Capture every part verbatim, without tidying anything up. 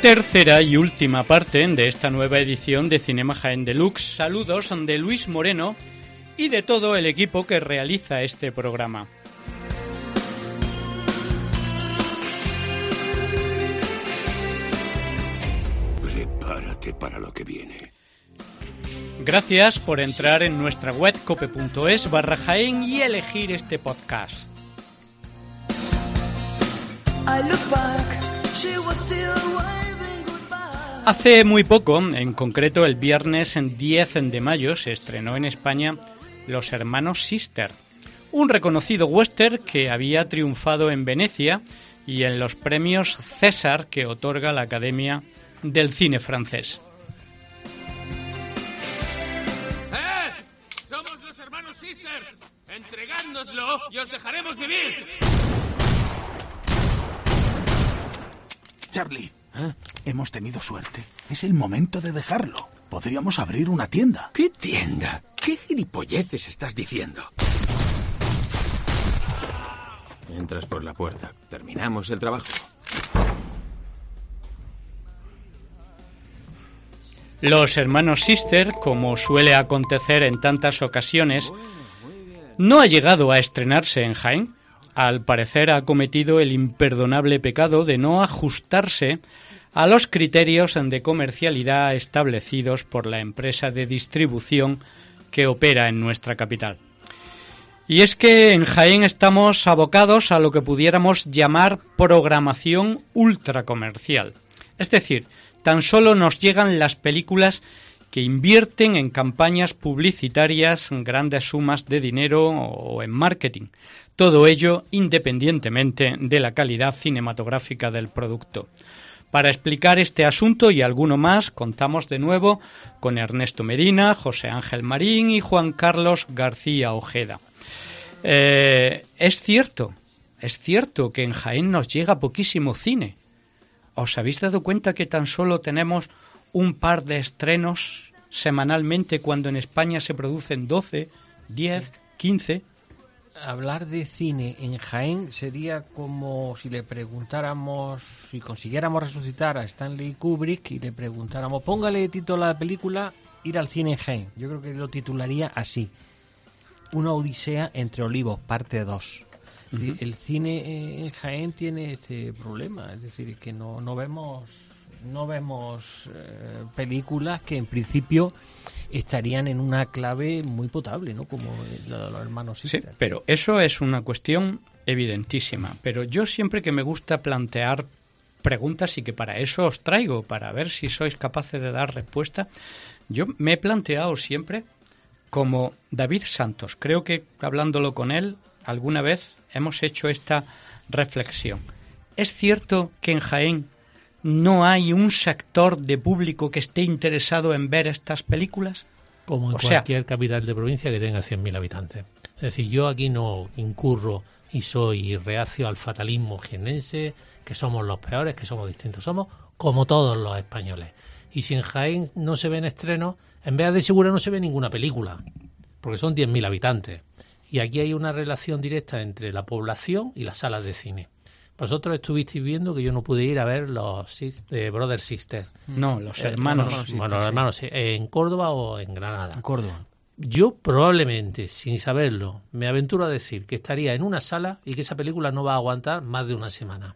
Tercera y última parte de esta nueva edición de Cinema Jaén Deluxe. Saludos de Luis Moreno y de todo el equipo que realiza este programa. Prepárate para lo que viene. Gracias por entrar en nuestra web cope.es barra Jaén y elegir este podcast. Hace muy poco, en concreto el viernes diez de mayo, se estrenó en España Los Hermanos Sister, un reconocido western que había triunfado en Venecia y en los premios César que otorga la Academia del Cine francés. ¡Eh! ¡Somos los Hermanos Sister! ¡Entregádnoslo y os dejaremos vivir! Charlie, ¿eh? Hemos tenido suerte. Es el momento de dejarlo. Podríamos abrir una tienda. ¿Qué tienda? ¿Qué gilipolleces estás diciendo? Entras por la puerta. Terminamos el trabajo. Los Hermanos Sister, como suele acontecer en tantas ocasiones, no ha llegado a estrenarse en Jaén. Al parecer ha cometido el imperdonable pecado de no ajustarse a los criterios de comercialidad establecidos por la empresa de distribución que opera en nuestra capital. Y es que en Jaén estamos abocados a lo que pudiéramos llamar programación ultracomercial. Es decir, tan solo nos llegan las películas que invierten en campañas publicitarias grandes sumas de dinero o en marketing. Todo ello independientemente de la calidad cinematográfica del producto. Para explicar este asunto y alguno más, contamos de nuevo con Ernesto Medina, José Ángel Marín y Juan Carlos García Ojeda. Eh, es cierto, es cierto que en Jaén nos llega poquísimo cine. ¿Os habéis dado cuenta que tan solo tenemos un par de estrenos semanalmente cuando en España se producen doce, diez, quince? Hablar de cine en Jaén sería como si le preguntáramos, si consiguiéramos resucitar a Stanley Kubrick y le preguntáramos, póngale título a la película Ir al cine en Jaén. Yo creo que lo titularía así: Una odisea entre olivos, parte dos. Uh-huh. El cine en Jaén tiene este problema, es decir, que no, no vemos... no vemos eh, películas que en principio estarían en una clave muy potable, ¿no? Como la de los Hermanos Sister. Sí, pero eso es una cuestión evidentísima. Pero yo siempre que me gusta plantear preguntas, y que para eso os traigo, para ver si sois capaces de dar respuesta, yo me he planteado siempre como David Santos. Creo que hablándolo con él alguna vez hemos hecho esta reflexión. ¿Es cierto que en Jaén no hay un sector de público que esté interesado en ver estas películas? Como en o cualquier sea, capital de provincia que tenga cien mil habitantes. Es decir, yo aquí no incurro y soy reacio al fatalismo jiennense, que somos los peores, que somos distintos. Somos como todos los españoles. Y si en Jaén no se ven estrenos, en vez de Segura no se ve ninguna película, porque son diez mil habitantes. Y aquí hay una relación directa entre la población y las salas de cine. Vosotros estuvisteis viendo que yo no pude ir a ver los eh, Brother Sister. No, los hermanos. Eh, bueno, los hermanos, sí. ¿En Córdoba o en Granada? En Córdoba. Yo probablemente, sin saberlo, me aventuro a decir que estaría en una sala y que esa película no va a aguantar más de una semana.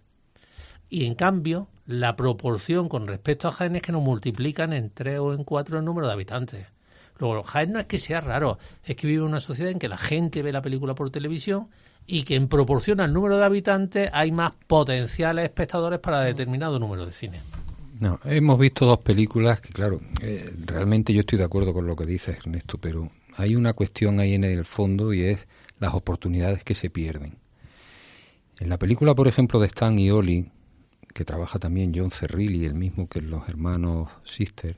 Y en cambio, la proporción con respecto a Jaén es que nos multiplican en tres o en cuatro el número de habitantes. Luego, Jaén no es que sea raro, es que vive en una sociedad en que la gente ve la película por televisión y que en proporción al número de habitantes hay más potenciales espectadores para determinado número de cine. No, hemos visto dos películas que, claro, eh, realmente yo estoy de acuerdo con lo que dices, Ernesto, pero hay una cuestión ahí en el fondo y es las oportunidades que se pierden. En la película, por ejemplo, de Stan y Ollie, que trabaja también John Cerrilli, el mismo que Los Hermanos Sister,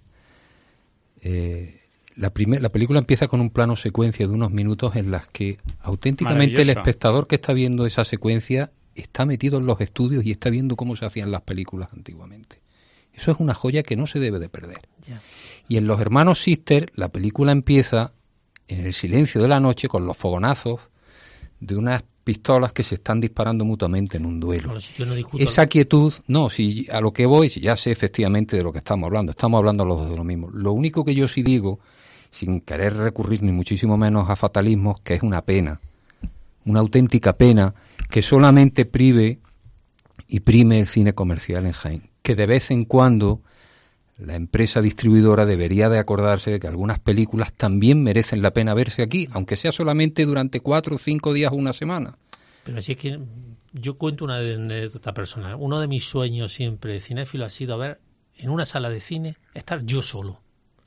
eh, La, primer, la película empieza con un plano secuencia de unos minutos en las que auténticamente el espectador que está viendo esa secuencia está metido en los estudios y está viendo cómo se hacían las películas antiguamente. Eso es una joya que no se debe de perder. Yeah. Y en Los Hermanos Sister la película empieza en el silencio de la noche con los fogonazos de unas pistolas que se están disparando mutuamente en un duelo. Bueno, si yo no discuto Esa lo... quietud, no, si a lo que voy, si ya sé efectivamente de lo que estamos hablando, estamos hablando los dos de lo mismo. Lo único que yo sí digo, sin querer recurrir ni muchísimo menos a fatalismos, que es una pena, una auténtica pena, que solamente prive y prime el cine comercial en Jaén. Que de vez en cuando la empresa distribuidora debería de acordarse de que algunas películas también merecen la pena verse aquí, aunque sea solamente durante cuatro o cinco días o una semana. Pero así es que yo cuento una anécdota personal. Uno de mis sueños siempre de cinéfilo ha sido ver en una sala de cine estar yo solo.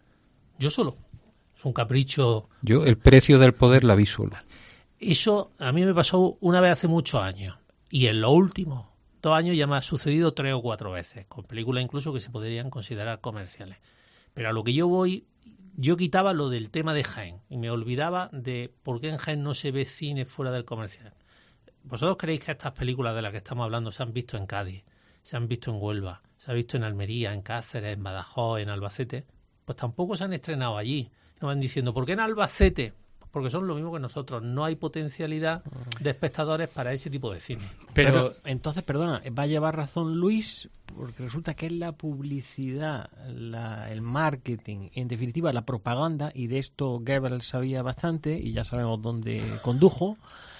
Yo solo. Es un capricho. Yo el precio del poder la vi sola. Eso a mí me pasó una vez hace muchos años. Y en los últimos dos años ya me ha sucedido tres o cuatro veces, con películas incluso que se podrían considerar comerciales. Pero a lo que yo voy, yo quitaba lo del tema de Jaén y me olvidaba de por qué en Jaén no se ve cine fuera del comercial. ¿Vosotros creéis que estas películas de las que estamos hablando se han visto en Cádiz, se han visto en Huelva, se han visto en Almería, en Cáceres, en Badajoz, en Albacete? Pues tampoco se han estrenado allí. Nos van diciendo, ¿por qué en Albacete? Porque son lo mismo que nosotros. No hay potencialidad de espectadores para ese tipo de cine. Pero, Pero entonces, perdona, va a llevar razón Luis, porque resulta que es la publicidad, la, el marketing, en definitiva la propaganda, y de esto Goebbels sabía bastante, y ya sabemos dónde condujo,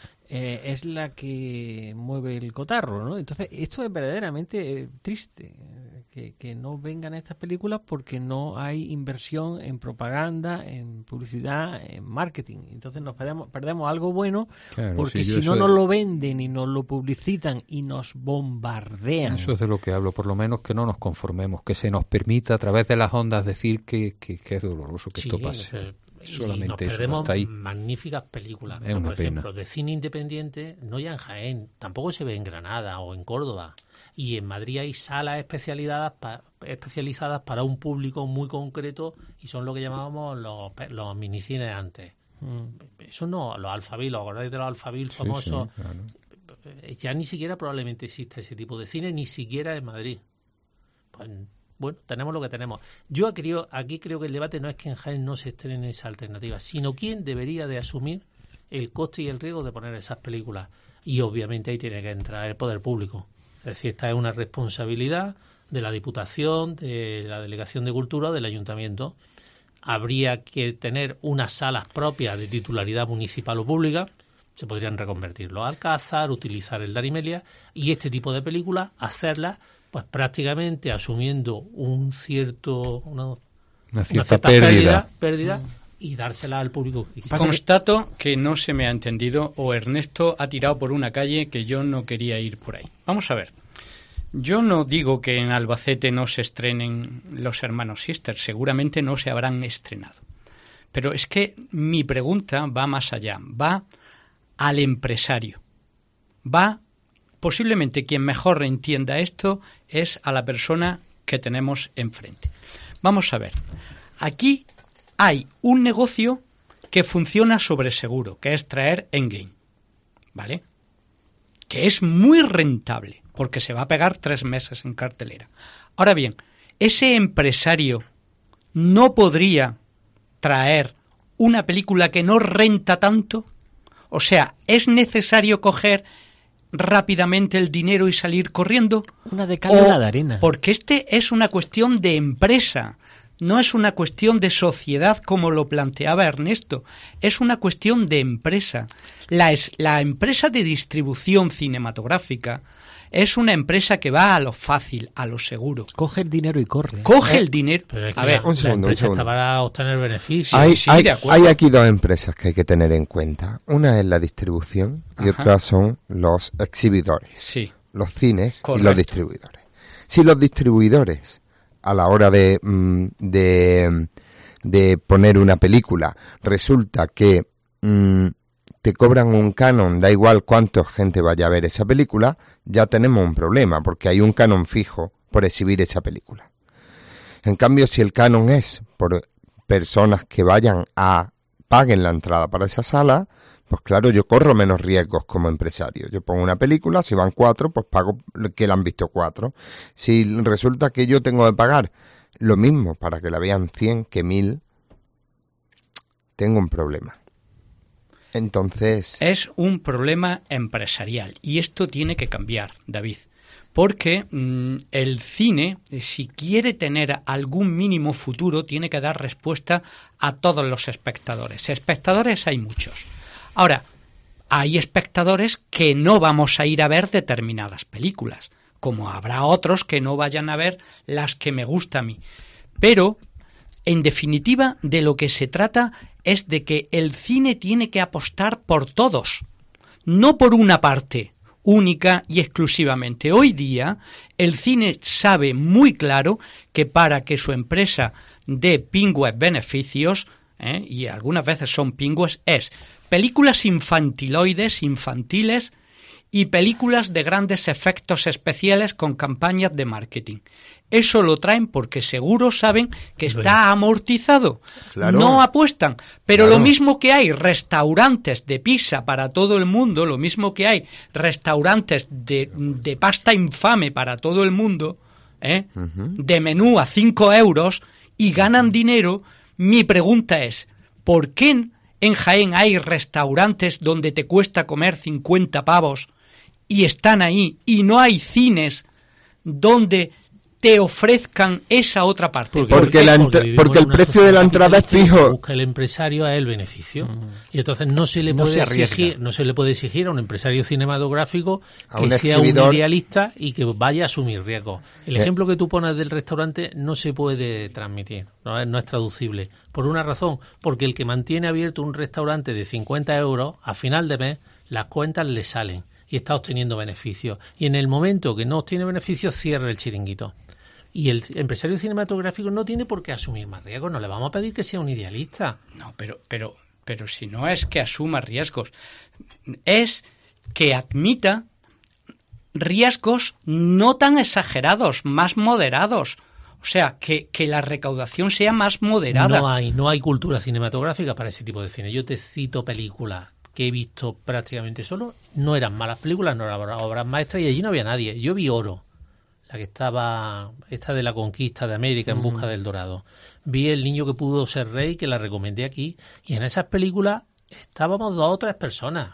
eh, es la que mueve el cotarro, ¿no? Entonces, esto es verdaderamente eh, triste, que, que no vengan estas películas porque no hay inversión en propaganda, en publicidad, en marketing. Entonces nos perdemos, perdemos algo bueno, claro, porque si, si no nos lo venden y nos lo publicitan y nos bombardean. Eso es de lo que hablo, por lo menos que no nos conformemos, que se nos permita a través de las ondas decir que, que, que es doloroso que sí, esto pase. Eh, Solamente y nos eso, perdemos ahí. Magníficas películas. Pero, por ejemplo, pena. De cine independiente, no ya en Jaén, tampoco se ve en Granada o en Córdoba. Y en Madrid hay salas especializadas, pa, especializadas para un público muy concreto y son lo que llamábamos los, los minicines antes. Mm. Eso no, los Alphaville, ¿os acordáis de los Alphaville famosos? Sí, sí, claro. Ya ni siquiera probablemente existe ese tipo de cine, ni siquiera en Madrid. Pues bueno, tenemos lo que tenemos. Yo creo, aquí creo que el debate no es que en Jaén no se estrene esa alternativa, sino quién debería de asumir el coste y el riesgo de poner esas películas. Y obviamente ahí tiene que entrar el poder público. Es decir, esta es una responsabilidad de la Diputación, de la Delegación de Cultura o del Ayuntamiento. Habría que tener unas salas propias de titularidad municipal o pública. Se podrían reconvertir los Alcázar, utilizar el Darimelia y este tipo de películas, hacerlas pues prácticamente asumiendo un cierto una, una cierta una pérdida, pérdida, pérdida mm. y dársela al público. Constato que no se me ha entendido o Ernesto ha tirado por una calle que yo no quería ir por ahí. Vamos a ver. Yo no digo que en Albacete no se estrenen Los Hermanos Sister, seguramente no se habrán estrenado. Pero es que mi pregunta va más allá, va al empresario, va posiblemente quien mejor entienda esto es a la persona que tenemos enfrente. Vamos a ver, aquí hay un negocio que funciona sobre seguro, que es traer Endgame, ¿vale? Que es muy rentable, porque se va a pegar tres meses en cartelera. Ahora bien, ese empresario no podría traer una película que no renta tanto. O sea, ¿es necesario coger rápidamente el dinero y salir corriendo? Una de cal y una de arena. Porque este es una cuestión de empresa, no es una cuestión de sociedad como lo planteaba Ernesto, es una cuestión de empresa. La, es, la empresa de distribución cinematográfica es una empresa que va a lo fácil, a lo seguro. Coge el dinero y corre. Coge ¿Eh? el dinero. Pero es que a ver, un segundo, la empresa un segundo. Está para obtener beneficios. Hay, sí, hay, de acuerdo. hay aquí dos empresas que hay que tener en cuenta. Una es la distribución y Ajá. otra son los exhibidores. Sí. Los cines Correcto. Y los distribuidores. Si los distribuidores, a la hora de, de, de poner una película, resulta que mmm, te cobran un canon, da igual cuánta gente vaya a ver esa película, ya tenemos un problema, porque hay un canon fijo por exhibir esa película. En cambio, si el canon es por personas que vayan a paguen la entrada para esa sala, pues claro, yo corro menos riesgos como empresario. Yo pongo una película, si van cuatro, pues pago que la han visto cuatro. Si resulta que yo tengo que pagar lo mismo para que la vean cien que mil, tengo un problema. Entonces... Es un problema empresarial y esto tiene que cambiar, David. Porque mmm, el cine, si quiere tener algún mínimo futuro, tiene que dar respuesta a todos los espectadores. Espectadores hay muchos. Ahora, hay espectadores que no vamos a ir a ver determinadas películas, como habrá otros que no vayan a ver las que me gusta a mí. Pero, en definitiva, de lo que se trata es de que el cine tiene que apostar por todos, no por una parte única y exclusivamente. Hoy día el cine sabe muy claro que para que su empresa dé pingües beneficios, ¿eh? y algunas veces son pingües, es películas infantiloides, infantiles y películas de grandes efectos especiales con campañas de marketing. Eso lo traen porque seguro saben que está amortizado. Claro. No apuestan. Pero Claro. lo mismo que hay restaurantes de pizza para todo el mundo, lo mismo que hay restaurantes de, de pasta infame para todo el mundo, ¿eh? Ujú. de menú a cinco euros y ganan dinero, mi pregunta es, ¿por qué en Jaén hay restaurantes donde te cuesta comer cincuenta pavos y están ahí y no hay cines donde te ofrezcan esa otra parte? Porque Porque la ent- vivimos porque en el una precio de la sociedad entrada es capitalista fijo. que busca el empresario es el beneficio. Mm. Y entonces no se le No puede se arriesga. exigir, no se le puede exigir a un empresario cinematográfico A que un sea exhibidor. un idealista y que vaya a asumir riesgos. El Eh. ejemplo que tú pones del restaurante no se puede transmitir, no es, no es traducible. Por una razón, porque el que mantiene abierto un restaurante de cincuenta euros, a final de mes, las cuentas le salen y está obteniendo beneficios. Y en el momento que no obtiene beneficios, cierra el chiringuito. Y el empresario cinematográfico no tiene por qué asumir más riesgos. No le vamos a pedir que sea un idealista. No, pero, pero, pero si no es que asuma riesgos, es que admita riesgos no tan exagerados, más moderados. O sea, que, que la recaudación sea más moderada. No hay, no hay cultura cinematográfica para ese tipo de cine. Yo te cito películas que he visto prácticamente solo. No eran malas películas, no eran obras maestras y allí no había nadie. Yo vi Oro, la que estaba, esta de la conquista de América en busca del dorado. Vi El niño que pudo ser rey, que la recomendé aquí, y en esas películas estábamos dos o tres personas.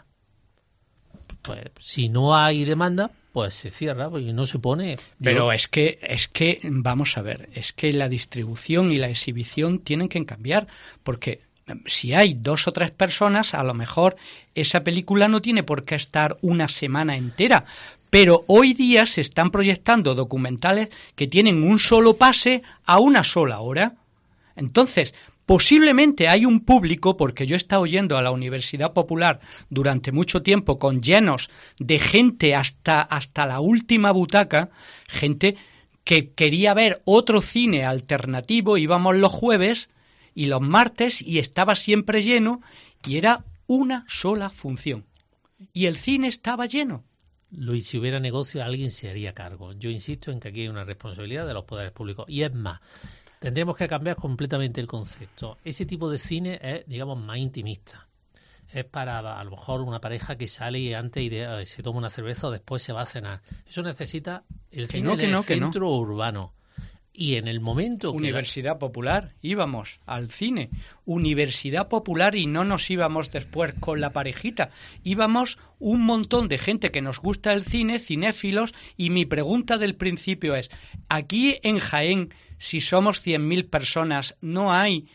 Pues si no hay demanda, pues se cierra, pues, y no se pone. Pero Yo- es que, es que, vamos a ver, es que la distribución y la exhibición tienen que cambiar, porque si hay dos o tres personas, a lo mejor esa película no tiene por qué estar una semana entera. Pero hoy día se están proyectando documentales que tienen un solo pase a una sola hora. Entonces, posiblemente hay un público, porque yo he estado yendo a la Universidad Popular durante mucho tiempo con llenos de gente hasta, hasta la última butaca, gente que quería ver otro cine alternativo, íbamos los jueves y los martes y estaba siempre lleno y era una sola función. Y el cine estaba lleno. Luis, si hubiera negocio, alguien se haría cargo. Yo insisto en que aquí hay una responsabilidad de los poderes públicos. Y es más, tendríamos que cambiar completamente el concepto. Ese tipo de cine es, digamos, más intimista. Es para, a lo mejor, una pareja que sale y antes iré- eh, se toma una cerveza o después se va a cenar. Eso necesita el Que cine no, en que el no, que no. centro urbano. Y en el momento que... la- Universidad Popular, íbamos al cine. Universidad Popular y no nos íbamos después con la parejita. Íbamos un montón de gente que nos gusta el cine, cinéfilos, y mi pregunta del principio es, aquí en Jaén, si somos cien mil personas, ¿no hay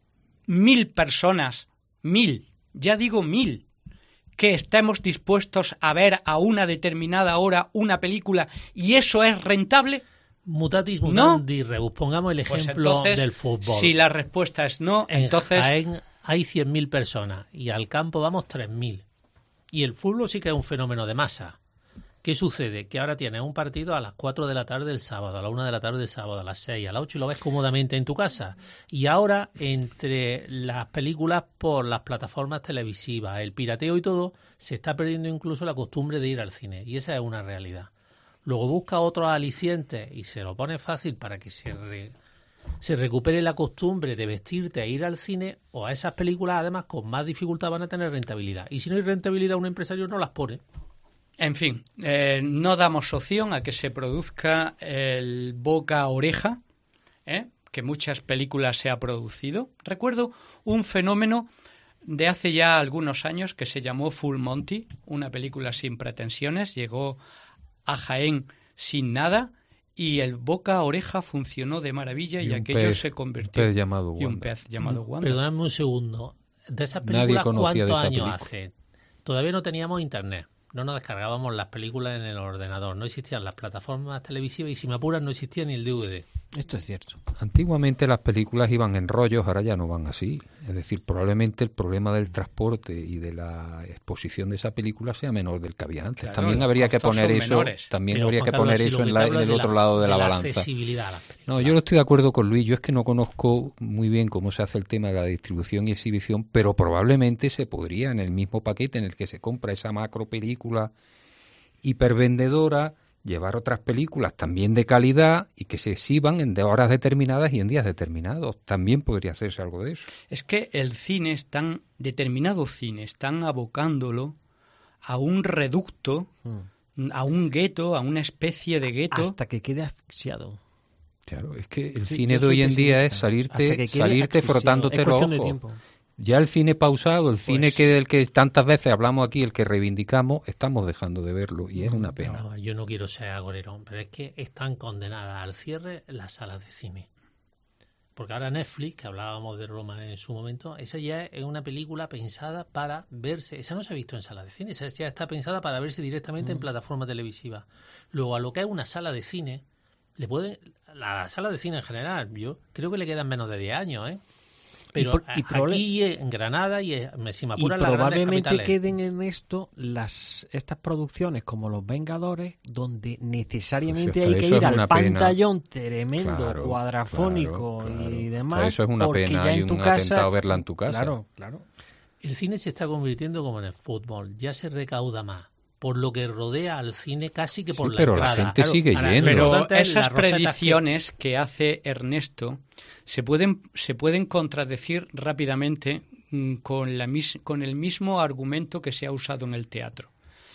mil personas, mil, ya digo mil, que estemos dispuestos a ver a una determinada hora una película y eso es rentable? Mutatis ¿No? mutandis rebus. Pongamos el Pues ejemplo entonces, del fútbol. si la respuesta es no, En entonces... Jaén hay cien mil personas y al campo vamos tres mil. Y el fútbol sí que es un fenómeno de masa. ¿Qué sucede? Que ahora tienes un partido a las cuatro de la tarde el sábado, a la una de la tarde del sábado, a las seis, a las ocho y lo ves cómodamente en tu casa. Y ahora, entre las películas por las plataformas televisivas, el pirateo y todo, se está perdiendo incluso la costumbre de ir al cine. Y esa es una realidad. Luego busca otros alicientes y se lo pone fácil para que se, re- se recupere la costumbre de vestirte e ir al cine, o a esas películas además con más dificultad van a tener rentabilidad. Y si no hay rentabilidad, un empresario no las pone. En fin, eh, no damos opción a que se produzca el boca a oreja, ¿eh? que muchas películas se ha producido. Recuerdo un fenómeno de hace ya algunos años que se llamó Full Monty, una película sin pretensiones, llegó a Jaén sin nada y el boca a oreja funcionó de maravilla y, y aquello pez, se convirtió un pez llamado y un Wanda. pez llamado Wanda. Perdóname un segundo. De esas Nadie películas, conocía de ¿cuántos esa años película. hace? Todavía no teníamos internet. No nos descargábamos las películas en el ordenador. No existían las plataformas televisivas y, si me apuras, no existía ni el D V D. Esto es cierto. Antiguamente las películas iban en rollos, ahora ya no van así. Es decir, probablemente el problema del transporte y de la exposición de esa película sea menor del que había antes. Claro, también los habría que costos poner son eso, menores. también Pero, habría Juan que Carlos, poner si eso lo que en, te la- hablo en es el de otro la- lado de la de la balanza. accesibilidad a las películas. No, yo no estoy de acuerdo con Luis. Yo es que no conozco muy bien cómo se hace el tema de la distribución y exhibición, pero probablemente se podría en el mismo paquete en el que se compra esa macro película hipervendedora llevar otras películas también de calidad y que se exhiban en de horas determinadas y en días determinados. También podría hacerse algo de eso. Es que el cine están, determinado cine, están abocándolo a un reducto, Mm. a un gueto, a una especie de gueto. Hasta que quede asfixiado. Claro, es que el Sí, cine yo de soy hoy en día es pesimista. Hasta salirte, que quede salirte asfixiado. frotándote Es los cuestión de ojos. tiempo. Ya el cine pausado, el cine Pues- que del que tantas veces hablamos aquí, el que reivindicamos, estamos dejando de verlo y es una pena. No, yo no quiero ser agorero, pero es que están condenadas al cierre las salas de cine. Porque ahora Netflix, que hablábamos de Roma en su momento, esa ya es una película pensada para verse, esa no se ha visto en salas de cine, esa ya está pensada para verse directamente en plataforma televisiva. Luego, a lo que es una sala de cine, le puede, la sala de cine en general, yo creo que le quedan menos de diez años, ¿eh? Pero por- y a- probable- aquí en Granada y en- si me Y apuran las grandes probablemente capitales. queden en esto las estas producciones como Los Vengadores, donde necesariamente Pues hay hasta que eso ir es al una pena. pantallón tremendo, Claro, cuadrafónico claro, claro. y O sea, demás. eso es una porque pena, ya hay en tu un casa, atentado verla en tu casa. Claro, claro. El cine se está convirtiendo como en el fútbol, ya se recauda más por lo que rodea al cine casi que por Sí, la pero la entrada. gente sigue ahora, yendo. lo Pero importante es esas las rosetas que- predicciones que hace Ernesto se pueden, se pueden contradecir rápidamente mm, con, la mis- con el mismo argumento que se ha usado en el teatro.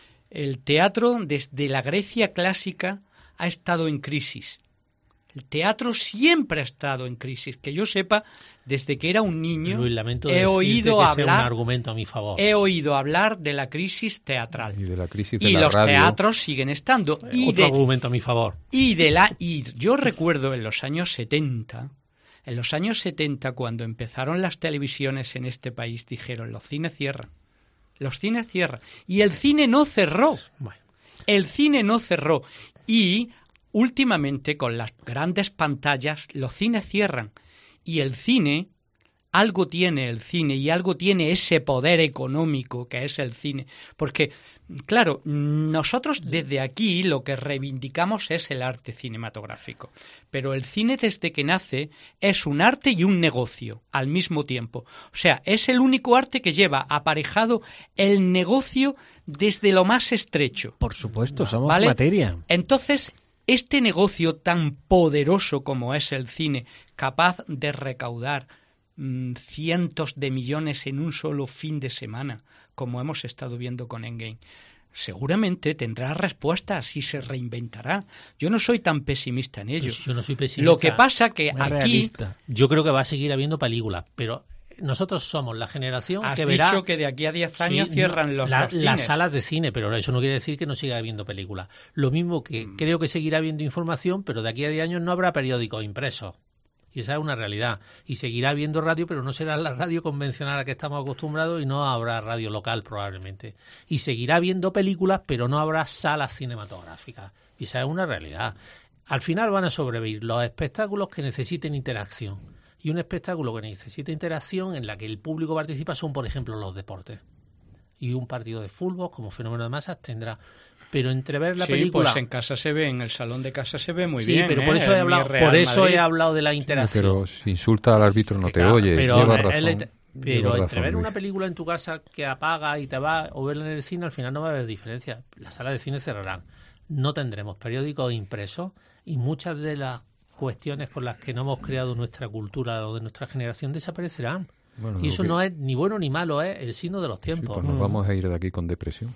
El teatro, desde la Grecia clásica, ha estado en crisis. El teatro siempre ha estado en crisis. Que yo sepa, desde que era un niño, Luis, lamento he decirte oído que ese es un hablar, argumento a mi favor. he oído hablar de la crisis teatral. Y de la crisis de Y la los radio. teatros siguen estando. Y Otro de, argumento a mi favor. y de la y yo recuerdo en los años setenta, en los años setenta cuando empezaron las televisiones en este país, dijeron los cines cierran. Los cines cierran y el cine no cerró. Bueno, El cine no cerró y últimamente con las grandes pantallas los cines cierran y el cine, algo tiene el cine y algo tiene ese poder económico que es el cine, porque claro, nosotros desde aquí lo que reivindicamos es el arte cinematográfico, pero el cine desde que nace es un arte y un negocio al mismo tiempo, o sea, es el único arte que lleva aparejado el negocio desde lo más estrecho. Por supuesto, somos ¿Vale? materia. Entonces, este negocio tan poderoso como es el cine, capaz de recaudar mmm, cientos de millones en un solo fin de semana, como hemos estado viendo con Endgame, seguramente tendrá respuestas y se reinventará. Yo no soy tan pesimista en ello. pues yo no soy pesimista. Lo que pasa que Más aquí realista. Yo creo que va a seguir habiendo películas, pero nosotros somos la generación has que dicho verá... que de aquí a diez años Sí, cierran no, los, la- los las cines. salas de cine, pero eso no quiere decir que no siga habiendo películas. Lo mismo que Mm. creo que seguirá habiendo información, pero de aquí a diez años no habrá periódicos impresos. Y esa es una realidad. Y seguirá habiendo radio, pero no será la radio convencional a la que estamos acostumbrados y no habrá radio local probablemente. Y seguirá habiendo películas, pero no habrá salas cinematográficas. Y esa es una realidad. Al final van a sobrevivir los espectáculos que necesiten interacción. Y un espectáculo que necesita interacción en la que el público participa son, por ejemplo, los deportes. Y un partido de fútbol como fenómeno de masas tendrá. Pero entre ver la sí, película... pues en casa se ve, en el salón de casa se ve muy sí, bien. pero por ¿eh? eso he El hablado, Mi Real por eso Madrid. he hablado de la interacción. Pero si insulta al árbitro no te Claro, oyes, pero, lleva él razón. le- pero lleva entre razón, ver Luis. una película en tu casa que apaga y te va o verla en el cine, al final no va a haber diferencia. Las salas de cine cerrarán. No tendremos periódicos impresos y muchas de las cuestiones con las que no hemos creado nuestra cultura o de nuestra generación desaparecerán. Bueno, Y lo eso que- no es ni bueno ni malo, es el signo de los Sí, tiempos. pues nos vamos a ir de aquí con depresión.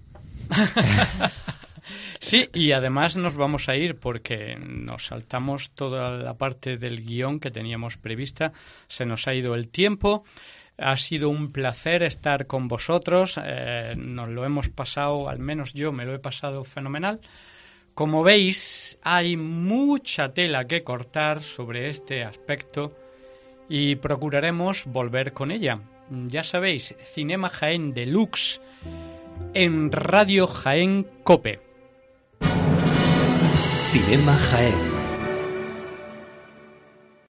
Sí, y además nos vamos a ir porque nos saltamos toda la parte del guión que teníamos prevista, se nos ha ido el tiempo. Ha sido un placer estar con vosotros, eh, nos lo hemos pasado, al menos yo me lo he pasado fenomenal. Como veis, hay mucha tela que cortar sobre este aspecto y procuraremos volver con ella. Ya sabéis, Cinema Jaén Deluxe en Radio Jaén Cope. Cinema Jaén.